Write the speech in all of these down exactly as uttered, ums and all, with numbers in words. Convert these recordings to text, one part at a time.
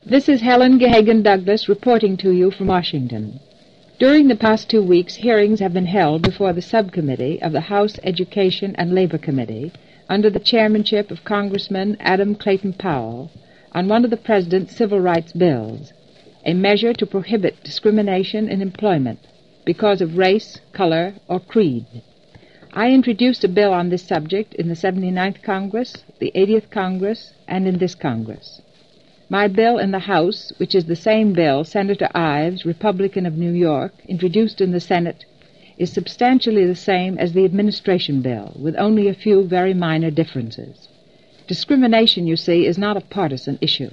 This is Helen Gahagan Douglas reporting to you from Washington. During the past two weeks, hearings have been held before the subcommittee of the House Education and Labor Committee under the chairmanship of Congressman Adam Clayton Powell on one of the President's civil rights bills, a measure to prohibit discrimination in employment because of race, color, or creed. I introduced a bill on this subject in the seventy-ninth Congress, the eightieth Congress, and in this Congress. My bill in the House, which is the same bill Senator Ives, Republican of New York, introduced in the Senate, is substantially the same as the administration bill, with only a few very minor differences. Discrimination, you see, is not a partisan issue.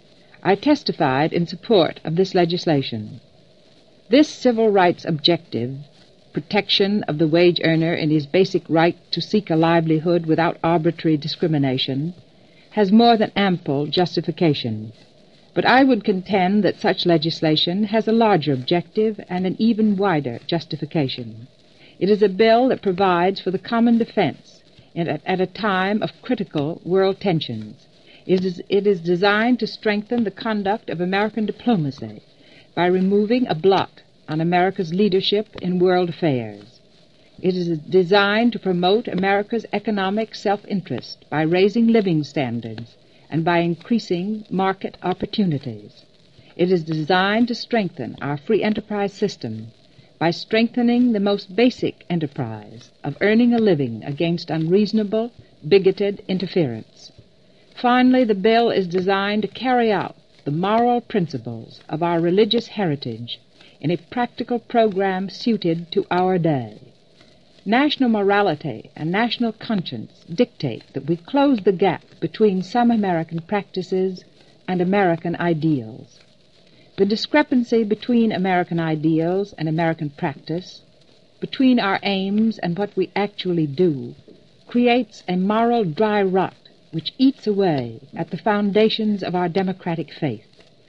I testified in support of this legislation. This civil rights objective, protection of the wage earner in his basic right to seek a livelihood without arbitrary discrimination, has more than ample justification. But I would contend that such legislation has a larger objective and an even wider justification. It is a bill that provides for the common defense at, at a time of critical world tensions. It is, it is designed to strengthen the conduct of American diplomacy by removing a blot on America's leadership in world affairs. It is designed to promote America's economic self-interest by raising living standards and by increasing market opportunities. It is designed to strengthen our free enterprise system by strengthening the most basic enterprise of earning a living against unreasonable, bigoted interference. Finally, the bill is designed to carry out the moral principles of our religious heritage in a practical program suited to our day. National morality and national conscience dictate that we close the gap between some American practices and American ideals. The discrepancy between American ideals and American practice, between our aims and what we actually do, creates a moral dry rot which eats away at the foundations of our democratic faith.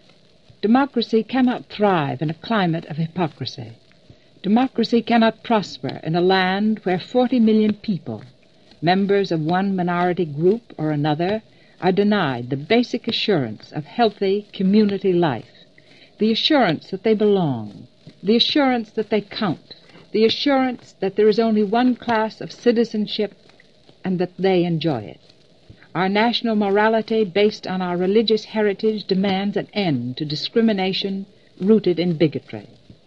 Democracy cannot thrive in a climate of hypocrisy. Democracy cannot prosper in a land where forty million people, members of one minority group or another, are denied the basic assurance of healthy community life, the assurance that they belong, the assurance that they count, the assurance that there is only one class of citizenship and that they enjoy it. Our national morality, based on our religious heritage, demands an end to discrimination rooted in bigotry.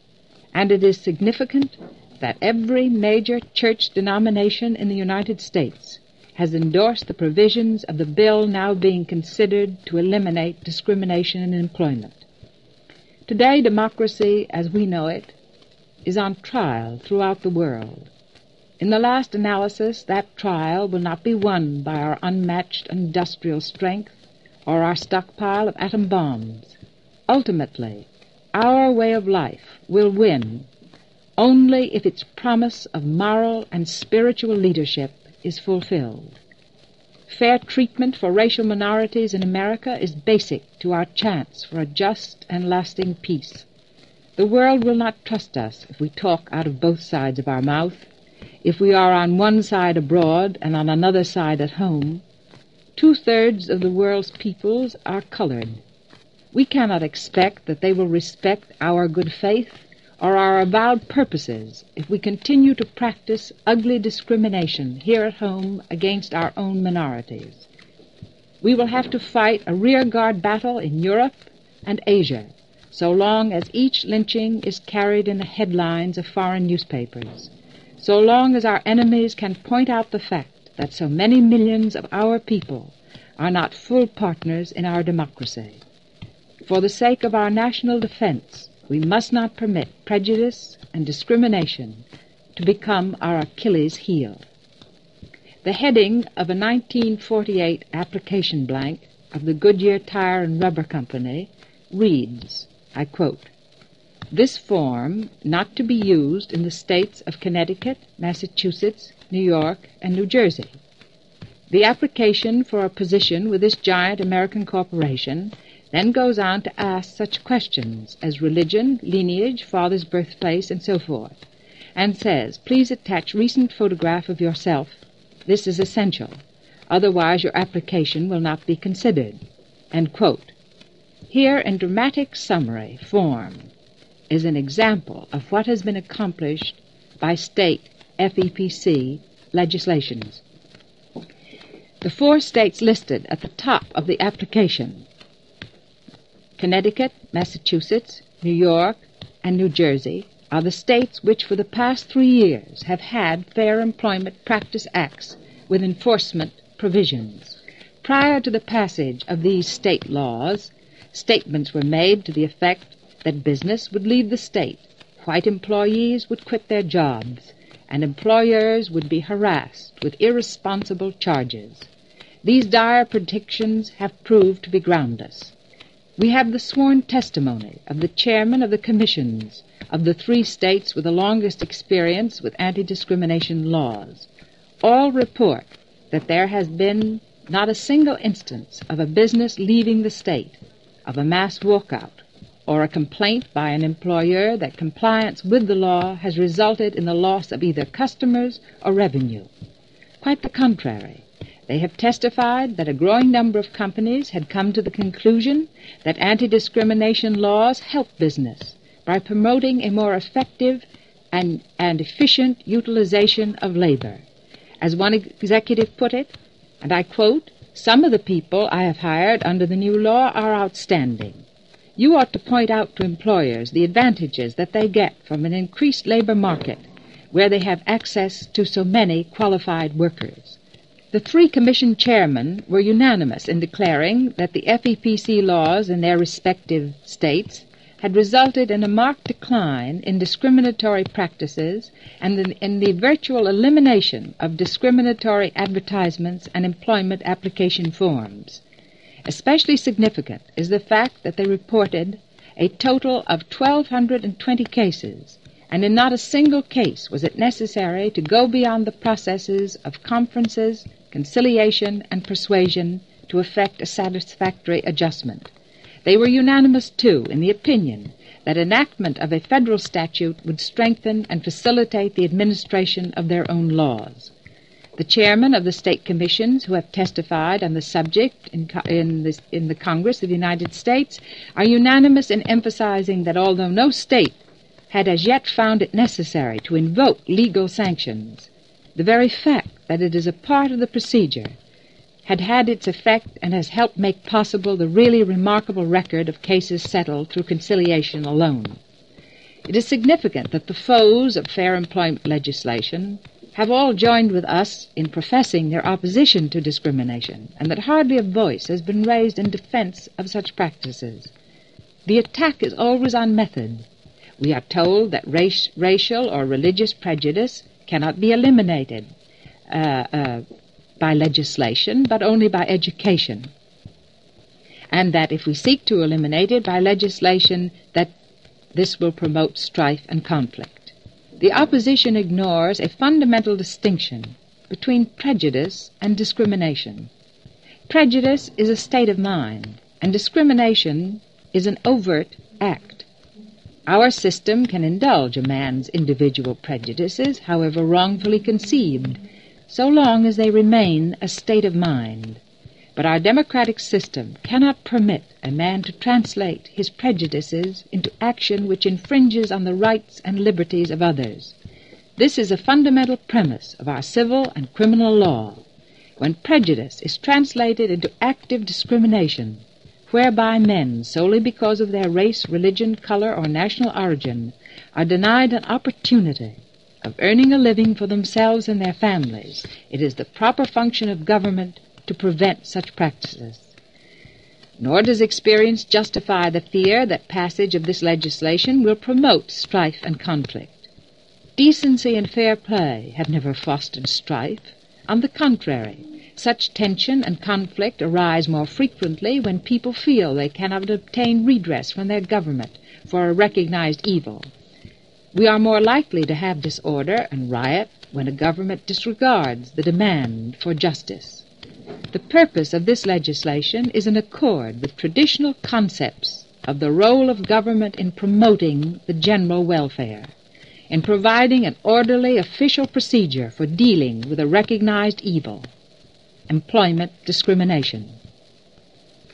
And it is significant that every major church denomination in the United States has endorsed the provisions of the bill now being considered to eliminate discrimination in employment. Today, democracy, as we know it, is on trial throughout the world. In the last analysis, that trial will not be won by our unmatched industrial strength or our stockpile of atom bombs. Ultimately, our way of life will win only if its promise of moral and spiritual leadership is fulfilled. Fair treatment for racial minorities in America is basic to our chance for a just and lasting peace. The world will not trust us if we talk out of both sides of our mouth, if we are on one side abroad and on another side at home. Two-thirds of the world's peoples are colored. We cannot expect that they will respect our good faith or our avowed purposes if we continue to practice ugly discrimination here at home against our own minorities. We will have to fight a rearguard battle in Europe and Asia so long as each lynching is carried in the headlines of foreign newspapers, so long as our enemies can point out the fact that so many millions of our people are not full partners in our democracy. For the sake of our national defense, we must not permit prejudice and discrimination to become our Achilles heel. The heading of a nineteen forty-eight application blank of the Goodyear Tire and Rubber Company reads, I quote, "This form not to be used in the states of Connecticut, Massachusetts, New York, and New Jersey." The application for a position with this giant American corporation then goes on to ask such questions as religion, lineage, father's birthplace, and so forth, and says, please attach recent photograph of yourself. This is essential. Otherwise, your application will not be considered. End quote. Here, in dramatic summary form, is an example of what has been accomplished by state F E P C legislations. The four states listed at the top of the application, Connecticut, Massachusetts, New York, and New Jersey, are the states which for the past three years have had Fair Employment Practice Acts with enforcement provisions. Prior to the passage of these state laws, statements were made to the effect that business would leave the state, white employees would quit their jobs, and employers would be harassed with irresponsible charges. These dire predictions have proved to be groundless. We have the sworn testimony of the chairman of the commissions of the three states with the longest experience with anti-discrimination laws. All report that there has been not a single instance of a business leaving the state, of a mass walkout, or a complaint by an employer that compliance with the law has resulted in the loss of either customers or revenue. Quite the contrary. They have testified that a growing number of companies had come to the conclusion that anti-discrimination laws help business by promoting a more effective and, and efficient utilization of labor. As one executive put it, and I quote, "Some of the people I have hired under the new law are outstanding. You ought to point out to employers the advantages that they get from an increased labor market where they have access to so many qualified workers." The three commission chairmen were unanimous in declaring that the F E P C laws in their respective states had resulted in a marked decline in discriminatory practices and in, in the virtual elimination of discriminatory advertisements and employment application forms. Especially significant is the fact that they reported a total of one thousand two hundred twenty cases, and in not a single case was it necessary to go beyond the processes of conferences, conciliation, and persuasion to effect a satisfactory adjustment. They were unanimous, too, in the opinion that enactment of a federal statute would strengthen and facilitate the administration of their own laws. The chairmen of the state commissions who have testified on the subject in, in, the, in the Congress of the United States are unanimous in emphasizing that although no state had as yet found it necessary to invoke legal sanctions, the very fact that it is a part of the procedure had had its effect and has helped make possible the really remarkable record of cases settled through conciliation alone. It is significant that the foes of fair employment legislation have all joined with us in professing their opposition to discrimination, and that hardly a voice has been raised in defense of such practices. The attack is always on method. We are told that race, racial or religious prejudice cannot be eliminated uh, uh, by legislation, but only by education, and that if we seek to eliminate it by legislation, that this will promote strife and conflict. The opposition ignores a fundamental distinction between prejudice and discrimination. Prejudice is a state of mind, and discrimination is an overt act. Our system can indulge a man's individual prejudices, however wrongfully conceived, so long as they remain a state of mind. But our democratic system cannot permit a man to translate his prejudices into action which infringes on the rights and liberties of others. This is a fundamental premise of our civil and criminal law. When prejudice is translated into active discrimination, whereby men, solely because of their race, religion, color, or national origin, are denied an opportunity of earning a living for themselves and their families, it is the proper function of government to prevent such practices. Nor does experience justify the fear that passage of this legislation will promote strife and conflict. Decency and fair play have never fostered strife. On the contrary, such tension and conflict arise more frequently when people feel they cannot obtain redress from their government for a recognized evil. We are more likely to have disorder and riot when a government disregards the demand for justice. The purpose of this legislation is in accord with traditional concepts of the role of government in promoting the general welfare, in providing an orderly official procedure for dealing with a recognized evil, employment discrimination.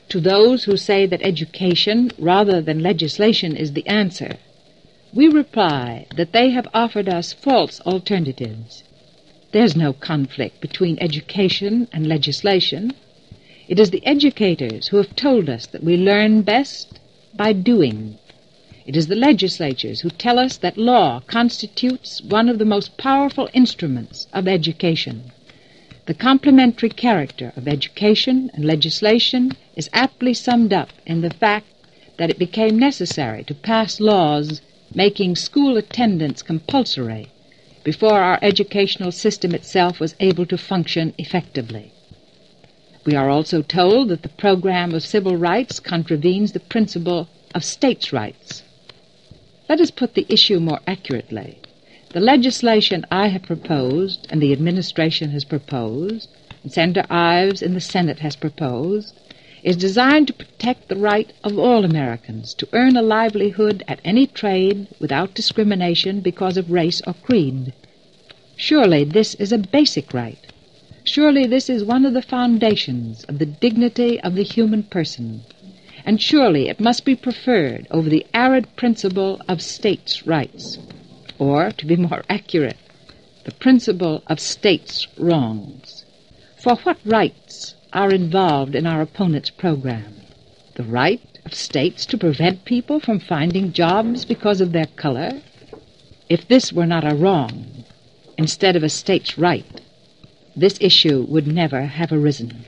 To those who say that education rather than legislation is the answer, we reply that they have offered us false alternatives. There's no conflict between education and legislation. It is the educators who have told us that we learn best by doing. It is the legislatures who tell us that law constitutes one of the most powerful instruments of education. The complementary character of education and legislation is aptly summed up in the fact that it became necessary to pass laws making school attendance compulsory before our educational system itself was able to function effectively. We are also told that the program of civil rights contravenes the principle of states' rights. Let us put the issue more accurately. The legislation I have proposed, and the administration has proposed, and Senator Ives in the Senate has proposed, is designed to protect the right of all Americans to earn a livelihood at any trade without discrimination because of race or creed. Surely this is a basic right. Surely this is one of the foundations of the dignity of the human person. And surely it must be preferred over the arid principle of states' rights, or, to be more accurate, the principle of states' wrongs. For what rights are involved in our opponent's program? The right of states to prevent people from finding jobs because of their color? If this were not a wrong, instead of a state's right, this issue would never have arisen.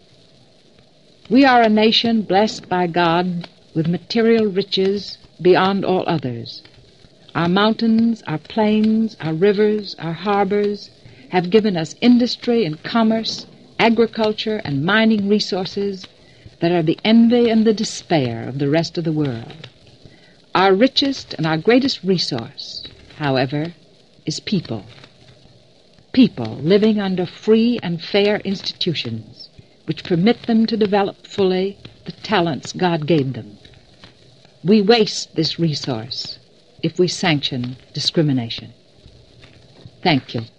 We are a nation blessed by God with material riches beyond all others. Our mountains, our plains, our rivers, our harbors have given us industry and commerce, agriculture and mining resources that are the envy and the despair of the rest of the world. Our richest and our greatest resource, however, is people. People living under free and fair institutions which permit them to develop fully the talents God gave them. We waste this resource if we sanction discrimination. Thank you.